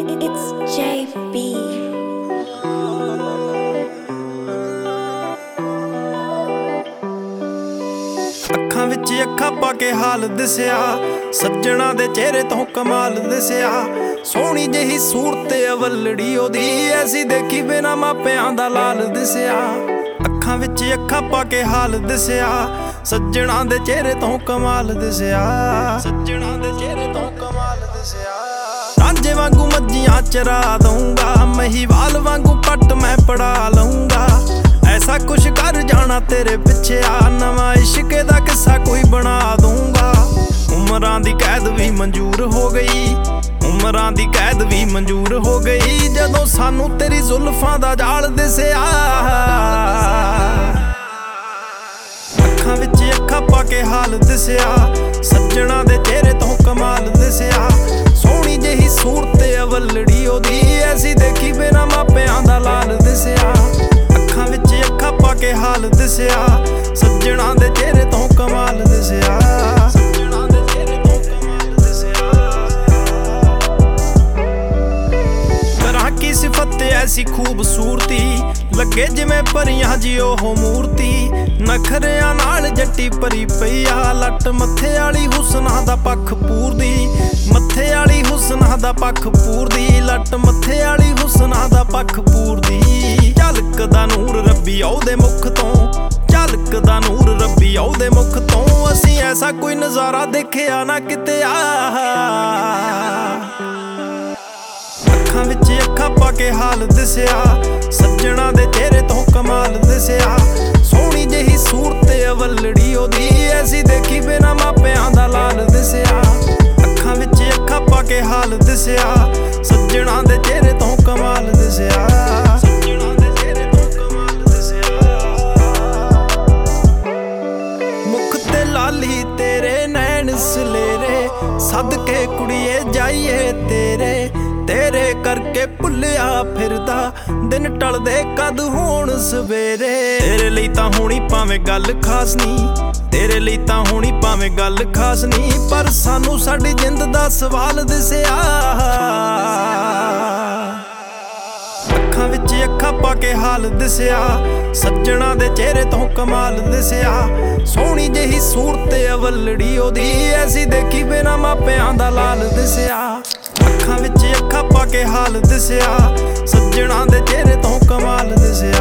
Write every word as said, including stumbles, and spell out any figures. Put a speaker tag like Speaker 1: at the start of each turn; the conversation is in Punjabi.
Speaker 1: It's J B.
Speaker 2: ਅੱਖਾਂ ਵਿੱਚ ਅੱਖਾਂ ਪਾ ਕੇ ਹਾਲ ਦਿਸਿਆ, ਸੱਜਣਾ ਦੇ ਚਿਹਰੇ ਤੋਂ ਕਮਾਲ ਦਿਸਿਆ। ਸੋਹਣੀ ਜਿਹੀ ਸੂਰਤ ਅਵਲੜੀ ਉਹਦੀ, ਐਸੀ ਦੇਖੀ ਬਿਨਾ ਮਾਪਿਆਂ ਦਾ ਲਾਲ ਦਿਸਿਆ। ਅੱਖਾਂ ਵਿੱਚ ਅੱਖਾਂ ਪਾ ਕੇ ਹਾਲ ਦਿਸਿਆ, ਸੱਜਣਾ ਦੇ ਚਿਹਰੇ ਤੋਂ ਕਮਾਲ ਦਿਸਿਆ। ਸੱਜਣਾ ਦੇ ਚਿਹਰੇ ਤੋਂ ਕਮਾਲ ਦਿਸਿਆ। ਰਾਂਝੇ ਵਾਂਗੂ ਮੱਝੀਆਂ ਚਰਾ ਦਊਂਗਾ, ਮਹੀਵਾਲ ਵਾਂਗੂ ਪੱਟ ਮੈਂ ਪੜਾ ਲਊਂਗਾ। ਐਸਾ ਕੁਛ ਕਰ ਜਾਣਾ ਤੇਰੇ ਪਿੱਛੇ ਆ, ਨਵਾਂ ਇਸ਼ਕ ਦਾ ਕਿੱਸਾ ਕੋਈ ਬਣਾ ਦੂੰਗਾ। ਉਮਰਾਂ ਦੀ ਕੈਦ ਵੀ ਮਨਜ਼ੂਰ ਹੋ ਗਈ, ਉਮਰਾਂ ਦੀ ਕੈਦ ਵੀ ਮਨਜ਼ੂਰ ਹੋ ਗਈ, ਜਦੋਂ ਸਾਨੂੰ ਤੇਰੀ ਜ਼ੁਲਫਾਂ ਦਾ ਜਾਲ ਦਿਸਿਆ। ਅੱਖਾਂ ਵਿੱਚ ਅੱਖਾਂ ਪਾ ਕੇ ਹਾਲ ਦਿਸਿਆ, ਸੱਜਣਾ ਦੇ ਚਿਹਰੇ ਤੋਂ ਕਮਾਲ ਦਿਸਿਆ। ਸੋਹਣੀ ਜਿਹੀ ਸੂਰਤ ਅਵਲੜੀ ਉਹਦੀ, ਐਸੀ ਦੇਖੀ ਬਿਨਾ ਮਾਪਿਆਂ ਦਾ ਲਾਲ ਦਿਸਿਆ। ਅੱਖਾਂ ਵਿੱਚ ਅੱਖਾਂ ਪਾ ਕੇ ਹਾਲ ਦਿਸਿਆ, ਸੱਜਣਾ ਦੇ ਚਿਹਰੇ ਤੋਂ ਕਮਾਲ ਦਿਸਿਆ। ਸੱਜਣਾ ਦੇ ਚਿਹਰੇ ਤੋਂ ਕਮਾਲ ਦਿਸਿਆ। ਕਰਾਂ ਕੀ ਸਿਫਤ ਐਸੀ ਖੂਬਸੂਰਤੀ, ਲੱਗੇ ਜਿਵੇਂ ਪਰੀਆਂ ਜੀ ਉਹ ਮੂਰਤੀ। ਨਖਰਿਆਂ ਨਾਲ ਜੱਟੀ ਭਰੀ ਪਈ ਆ, ਲੱਟ ਮੱਥੇ ਵਾਲੀ ਹੁਸਨਾਂ ਦਾ ਪੱਖ ਪੂਰਦੀ। ਮੱਥੇ ਵਾਲੀ ਹੁਸਨਾਂ ਦਾ ਪੱਖ ਪੂਰਦੀ, ਲੱਟ ਮੱਥੇ ਵਾਲੀ ਹੁਸਨਾਂ ਦਾ ਪੱਖ ਪੂਰਦੀ। ਝਲਕਦਾ ਨੂਰ ਰੱਬੀ ਉਹਦੇ ਮੁਖ ਤੋਂ, ਝਲਕਦਾ ਨੂਰ ਰੱਬੀ ਉਹਦੇ ਮੁਖ ਤੋਂ। ਅਸੀਂ ਐਸਾ ਕੋਈ ਨਜ਼ਾਰਾ ਦੇਖਿਆ ਨਾ ਕਿਤੇ ਆ। ਅੱਖਾਂ ਵਿੱਚ ਅੱਖਾਂ ਪਾ ਕੇ ਹਾਲ ਦਿਸਿਆ, ਸੱਜਣਾ ਦੇ ਚਿਹਰੇ ਤੋਂ ਕਮਾਲ ਦਿਸਿਆ। ਸੋਹਣੀ ਜਿਹੀ ਸੂਰਤ ਅਵਲੜੀ ਉਹਦੀ, ਐਸੀ ਦੇਖੀ ਬਿਨਾ ਮਾਪਿਆਂ ਦਾ ਲਾਲ ਦਿਸਿਆ। ਅੱਖਾਂ ਵਿੱਚ ਅੱਖਾਂ ਪਾ ਕੇ ਹਾਲ ਦਿਸਿਆ, ਸੱਜਣਾ ਦੇ ਚਿਹਰੇ ਤੋਂ ਕਮਾਲ ਦਿਸਿਆ। ਸੱਜਣਾ ਦੇ ਚਿਹਰੇ ਤੋਂ ਕਮਾਲ ਦਿਸਿਆ। ਮੁਖ ਤੇ ਲਾਲੀ ਤੇਰੇ ਨੈਣ ਸਲੇਰੇ, ਸਦਕੇ ਕੁੜੀਏ ਜਾਈਏ ਤੇਰੇ। ਤੇਰੇ ਕਰਕੇ ਭੁੱਲਿਆ ਫਿਰਦਾ, ਦਿਨ ਟਲਦੇ ਕਦ ਹੋਣ ਸਵੇਰੇ। ਤੇਰੇ ਲਈ ਤਾਂ ਹੋਣੀ ਭਾਵੇਂ ਗੱਲ ਖਾਸ ਨੀ, ਤੇਰੇ ਲਈ ਤਾਂ ਹੋਣੀ ਭਾਵੇਂ ਗੱਲ ਖਾਸ ਨੀ, ਪਰ ਸਾਨੂੰ ਸਾਡੀ ਜਿੰਦ ਦਾ ਸਵਾਲ ਦਿਸਿਆ। ਅੱਖਾਂ ਵਿੱਚ ਅੱਖਾਂ ਪਾ ਕੇ ਹਾਲ ਦਿਸਿਆ, ਸੱਜਣਾ ਦੇ ਚਿਹਰੇ ਤੋਂ ਕਮਾਲ ਦਿਸਿਆ। ਸੋਹਣੀ ਜਿਹੀ ਸੂਰਤ ਅਵਲੜੀ ਉਹਦੀ, ਐਸੀ ਦੇਖੀ ਬਿਨਾ ਮਾਪਿਆਂ ਦਾ ਲਾਲ ਦਿਸਿਆ। ਅੱਖਾਂ ਵਿੱਚ ਅੱਖਾਂ ਪਾ ਕੇ ਹਾਲ ਦਿਸਿਆ, ਸੱਜਣਾ ਦੇ ਚਿਹਰੇ ਤੋਂ ਕਮਾਲ ਦਿਸਿਆ।